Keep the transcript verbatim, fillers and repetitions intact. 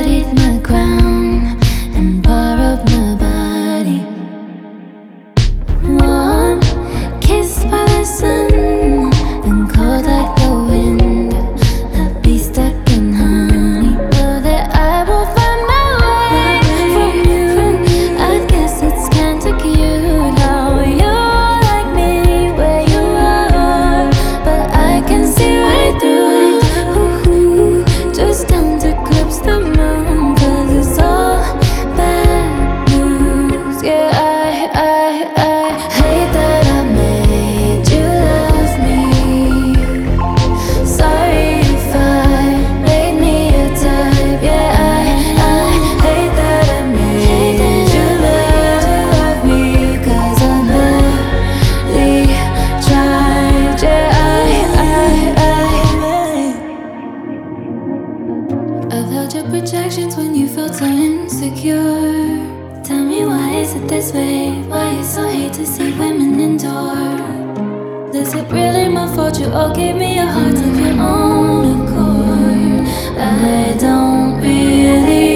studied my crown and borrowed my body. Warm, kissed by the sun, and cold like the wind. I'd be stuck in honey. Know that I will find my way from you. I guess it's kinda cute how you like me where you are, but I can see right through. Ooh, just down to eclipse the moon, 'cause it's all bad news. Yeah, I, I, I hate that I made you love me. Sorry if I made me a type. Yeah, I, I hate that I made you love me, 'cause I barely tried. Yeah, I, I, I I've held your projections when you felt so insecure. Tell me, why is it this way? Why you so hate to see women endure? Is it really my fault you all gave me a heart of your own accord? I don't really